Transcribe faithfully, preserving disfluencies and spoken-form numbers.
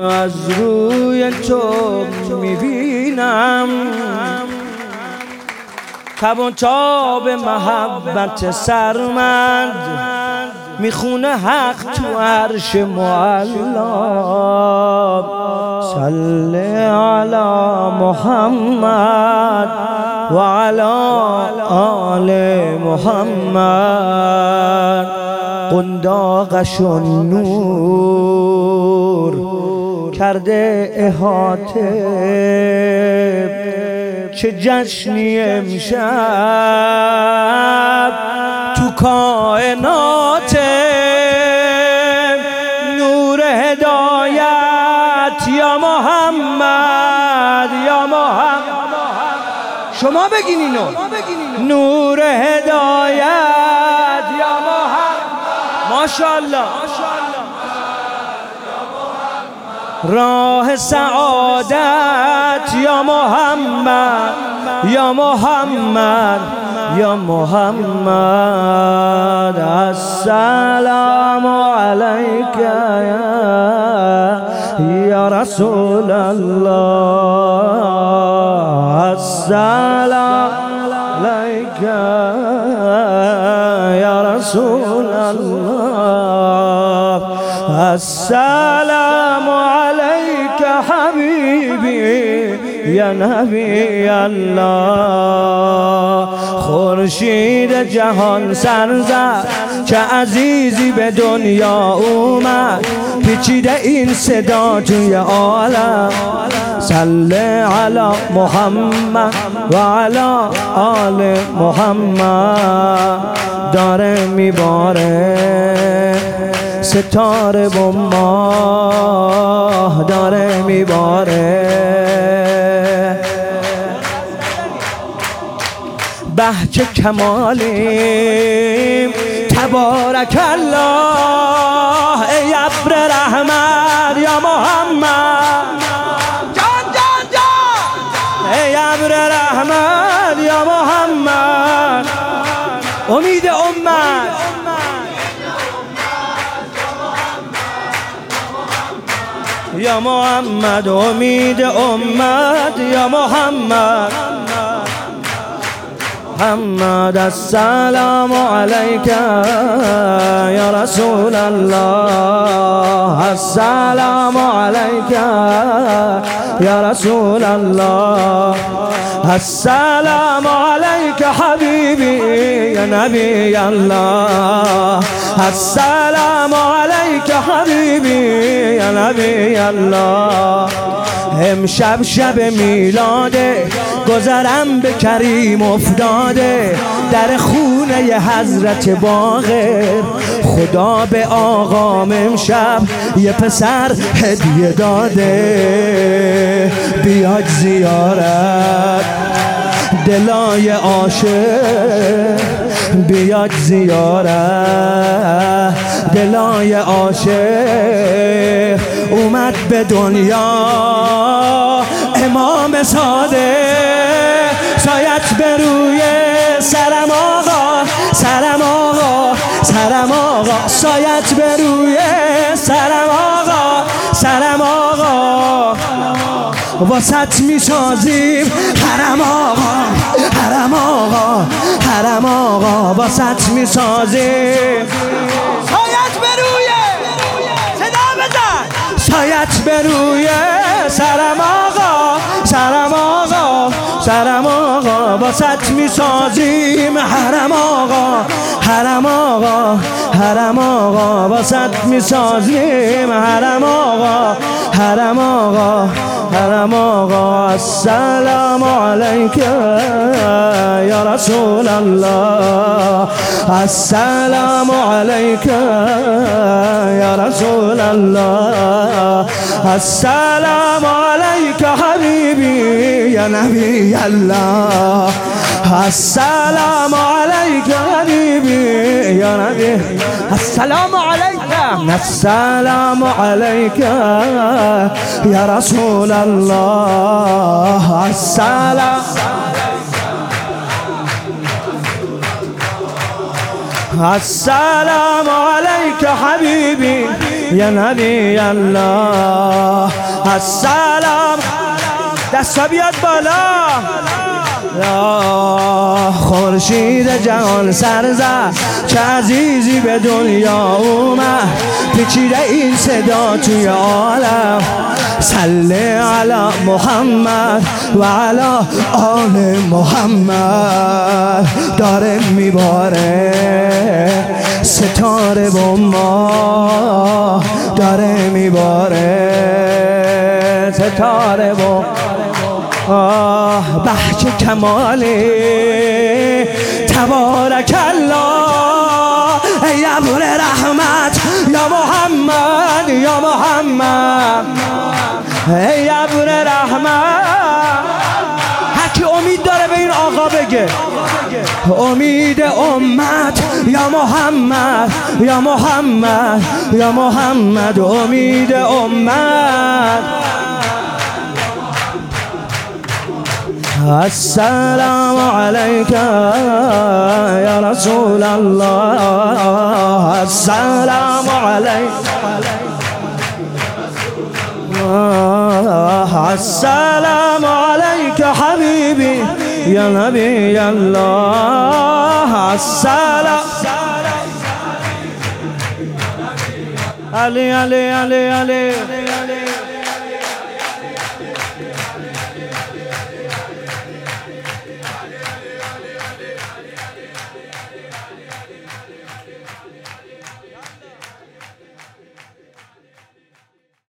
از روی تو میبینم تب و تاب محبت سرمند میخونه حق تو عرش معلا. صل علی محمد و علی آل محمد. قنداقش و نور کرده احاطه، چه جشنی امشب تو کائنات. نور هدایت یا محمد یا محمد. شما بگین اینو. نور هدایت یا محمد. ماشاءالله. راه سعادت یا محمد یا محمد یا محمد. السلام علیک یا رسول الله. السلام علیک یا رسول الله. السلام علیک حبیبی یا نبی الله. خورشید جهان سر زد چه عزیزی به دنیا اومد، پیچیده این صدا توی عالم. صل علی محمد و علی آل محمد. داره میباره ستاره و ماه داره میباره. بهجه کمالیم تبارک الله. ای ابر رحمت یا محمد. جان جان جان. ای ابر رحمت یا محمد. امید امت. یا محمد امید امت یا محمد. محمد السلام علیک یا رسول الله. السلام علیک یا رسول الله. السلام علیک حبیبی یا نبی الله. السلام علیک حبیبی یا نبی الله. امشب شب میلاده، گذرم به کریم افتاده. در خونه حضرت باقر خدا به آقام امشب یه پسر هدیه داده. بیاید زیارت دلای عاشق، بیاید زیارت دلای عاشق. اومد به دنیا امام ساده، سایت به روی سرم آقا، سرم آقا، سرم آقا. سایت به روی سرم آقا، سرم آقا. واسط میسازیم حرم آقا، حرم آقا، حرم آقا. واسط میسازیم. سایت به روی صدا بزن. سایت به روی سرم آقا، سرم آقا، سرم آقا. واسط میسازیم حرم آقا، حرم آقا، حرم آقا. واسط میسازیم حرم آقا، حرم آقا، حرم آقا. السلام علیک یا رسول الله. السلام علیک یا رسول الله. السلام علیک حبیبی یا نبی الله. السلام علیک حبیبی یا نبی. السلام علیک. السلام علیک یا رسول الله. السلام السلام علیک حبیبی یا نبی الله. السلام. دستا بیاد بالا. خورشید جهان سر زد چه عزیزی به دنیا اومد، پیچیده این صدا توی عالم. صلی علی محمد و علی آل محمد. داره میباره ستاره با ما، داره میباره ستاره با آه. بحج کمالی تبارک الله، ای ابر رحمت یا محمد یا محمد، ای ابر رحمت. هرکی امید داره به این آقا بگه امید امت یا محمد یا محمد یا محمد، امید امت. السلام عليك يا رسول الله، السلام عليك، السلام عليك حبيبي يا نبي الله. السلام علي علي علي علي